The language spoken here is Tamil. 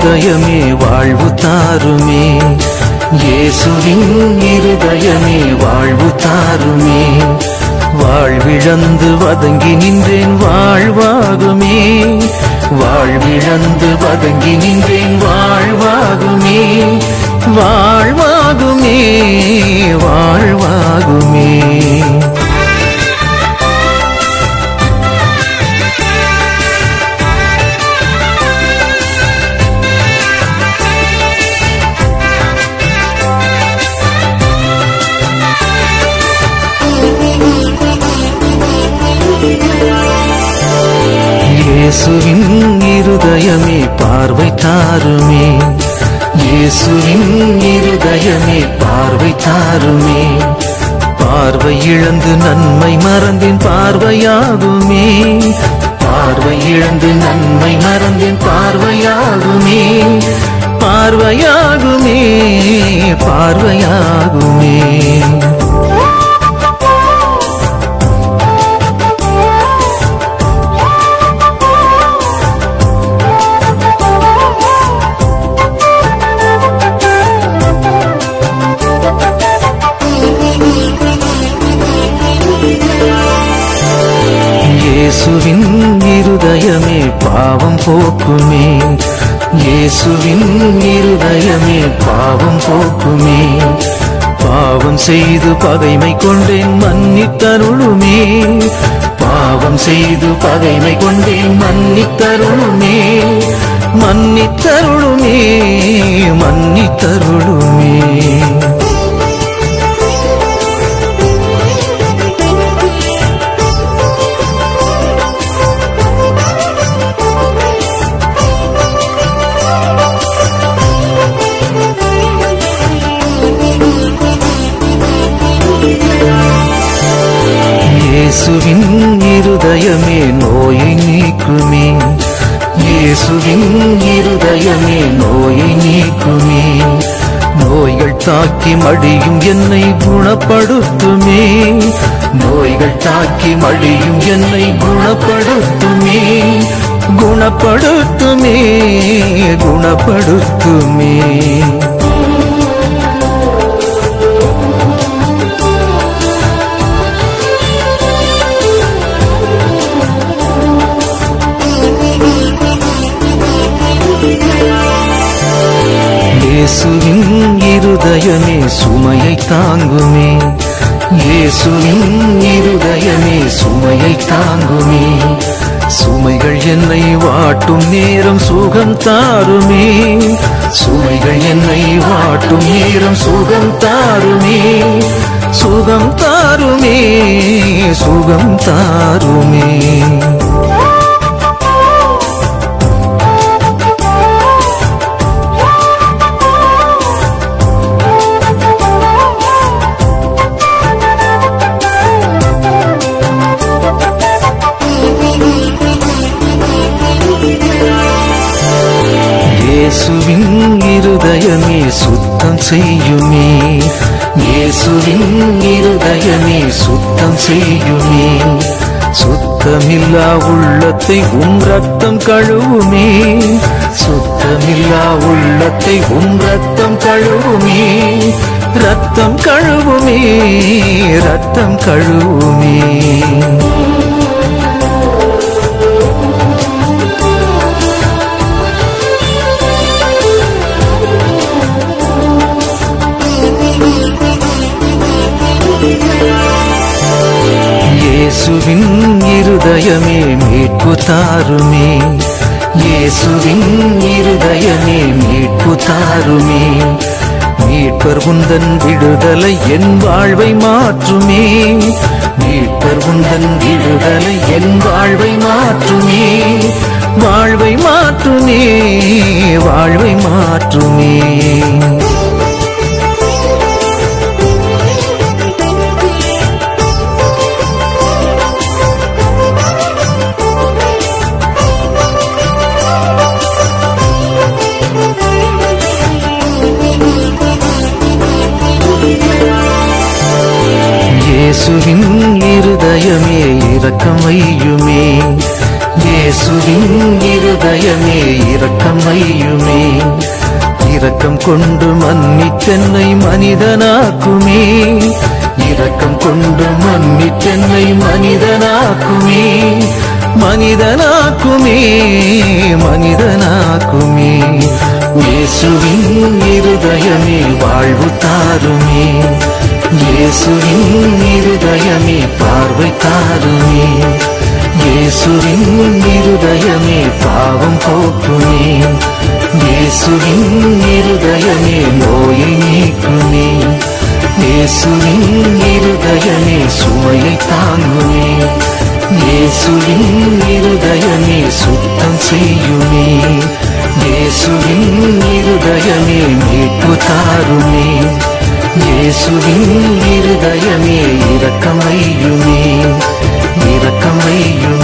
இருதயமே வாழ்வு தாருமே, இயேசுவின் இருதயமே வாழ்வு தாருமே. வாழ்விழந்து வதங்கி நின்றேன் வாழ்வாகுமே, வாழ்விழந்து வதங்கி நின்றேன் வாழ்வாகுமே, வாழ்வாகுமே, வாழ்வாகுமே. இயேசுவின் இருதயமே பார்வை தாருமே, இயேசுவின் இருதயமே பார்வை தாருமே. பார்வை இழந்து நன்மை மறந்தேன் பார்வையாகுமே, பார்வை இழந்து நன்மை மறந்தேன் பார்வையாகுமே, பார்வையாகுமே, பார்வையாகுமே. இயேசுவின் இருதயமே பாவம் போக்குமே, இயேசுவின் இருதயமே பாவம் போக்குமே. பாவம் செய்து பகைமை கொண்டேன் மன்னித்தருளுமே, பாவம் செய்து பகைமை கொண்டேன் மன்னித்தருளுமே, மன்னித்தருளுமே, மன்னித்தருளுமே. இயேசுவின் இருதயமே நோயை நீக்குமே, இயேசுவின் இருதயமே நோயை நீக்குமே. நோய்கள் தாக்கி மடியும் என்னை குணப்படுத்துமே, நோய்கள் தாக்கி மடியும் என்னை குணப்படுத்துமே, குணப்படுத்துமே, குணப்படுத்துமே. இயேசுவின் இருதயமே சுமையை தாங்குமே, இயேசுவின் இருதயமே சுமையை தாங்குமே. சுமைகள் என்னை வாட்டும் நேரம் சுகம் தாருமே, சுமைகள் என்னை வாட்டும் நேரம் சுகம் தாருமே, சுகம் தாருமே, சுகம் தாருமே. இயேசுவின் இருதயமே சுத்தம் செய்யுமே, இயேசுவின் இருதயமே சுத்தம் செய்யுமே. சுத்தமில்லா உள்ளத்தை ரத்தம் கழுவுமே, சுத்தமில்லா உள்ளத்தை ரத்தம் கழுவுமே, ரத்தம் கழுவுமே, ரத்தம் கழுவுமே. இயேசுவின் இருதயமே மீட்பு தாருமே, இயேசுவின் இருதயமே மீட்பு தாருமே. மீட்பர் உந்தன் விடுதலை என் வாழ்வை மாற்றுமே, மீட்பர் உந்தன் விடுதலை என் வாழ்வை மாற்றுமே, வாழ்வை மாற்றுமே, வாழ்வை மாற்றுமே. இயேசுவின் இருதயமே இரக்கம் வையுமே, இயேசுவின் இருதயமே இரக்கமையுமே, இரக்கம் கொண்டு மன்னித்தென்னை மனிதனாக்குமே, இரக்கம் கொண்டு மன்னித்தென்னை மனிதனாக்குமே, மனிதனாக்குமே, மனிதனாக்குமே. இயேசுவின் இருதயமே வாழ்வு தாருமே, இயேசுவின் இருதயமே பார்வை தாருமே, இயேசுவின் இருதயமே பாவம் போக்குமே, இயேசுவின் இருதயமே நோயை நீக்குமே, இயேசுவின் இருதயமே சுமையை தாங்குமே, இயேசுவின் இருதயமே சுத்தம் செய்யுமே, இயேசுவின் இருதயமே மீட்பு தாருமே, இயேசுவின் இருதயமே இரக்கமையுமே, இரக்கமையுமே.